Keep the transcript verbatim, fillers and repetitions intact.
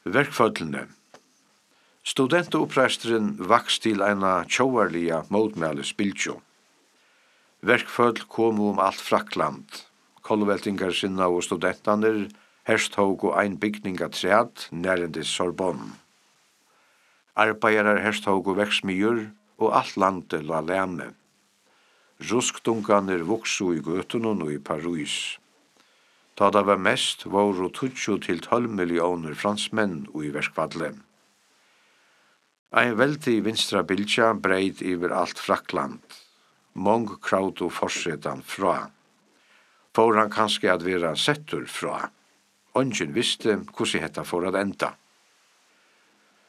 Verkfødlene. Studentoppresteren vaks til eina tjóarliga mótmæli spiltjó. Verkfødl komu um alt Frakland. Kolveltingar sinna og studentanir herstog og ein bygning at træt nærendis Sorbonne. Arbeidarar herstog og veksmyr og alt landet la leme. Rusktunganir voksu i gøtunum og i Paris. Ta det var mest voru tutsu til tolv millioner fransmenn og i verkfallet. Ein veldig vinstra bylja breit iver alt Frakland. Mong kraut og forsetan fra. For han kanskje at vera settur fra. Ongen visste hvordan hetta for at enda.